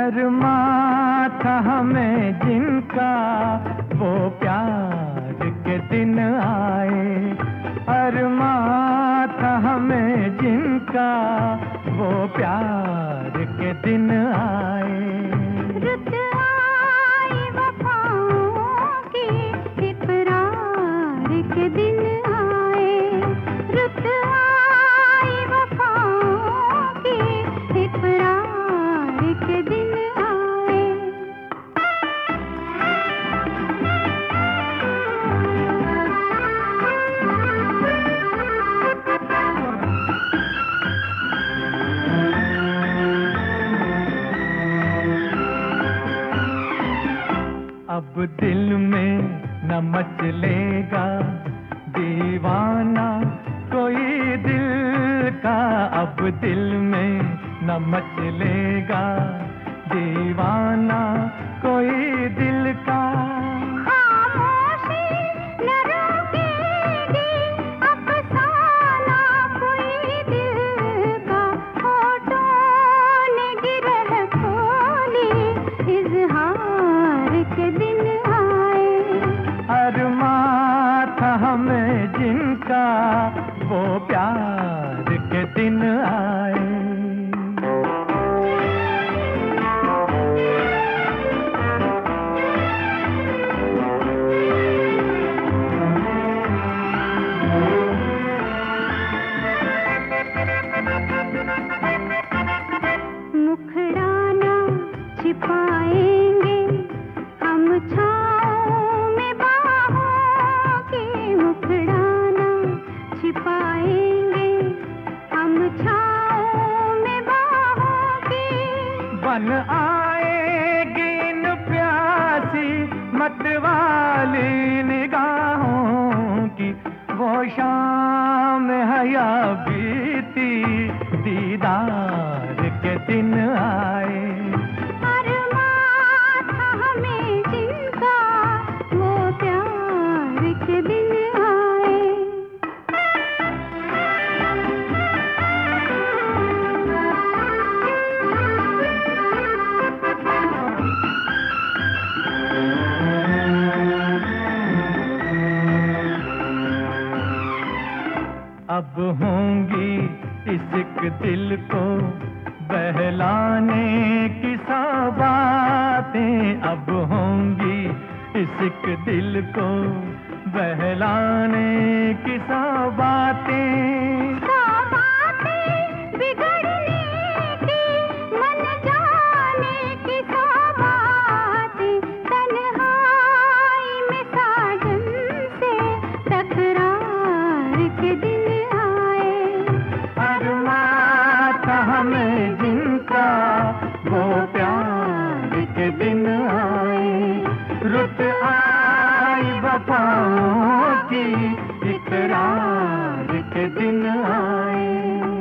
अरमा था हमें जिनका वो प्यार के दिन आए। अरमा था हमें जिनका वो प्यार के दिन आए। रुत आई वफाओं की इकरार के दिन आए। रुत आई वफाओं की इकरार के दिन आए। अब दिल में न मचलेगा दीवाना कोई दिल का। अब दिल में न मचलेगा दीवाना कोई दिल का। खामोशी न रोकेगी अफसाना कोई दिल का। होठों ने गिरह खोली इज़हार के दिन आए। अरमा था हमें जिनका वो प्यार के दिन आए। मुखड़ाना छिपाएंगे हम छाँव में बाहों की। मुखड़ाना छिपाएंगे हम छाँव में बाहों की। बन आएगी न प्यासी मतवाली निगाहों की। वो शाम हया बीती दीदार के दिन आए। अरमा था हमें जिनका वो प्यार के दिन आए। अब होंगी इश्क दिल को बहलाने की सौगातें। अब होंगी इश्क दिल को बहलाने की सौगातें। सौगातें बिगड़ने की मन जाने की सौगातें। तन्हाई में साजन से तकरार के दिन आए। अरमा था हमें जिनका वो प्यार के दिन आए। रुत आई वफाओं की इकरार के दिन आए।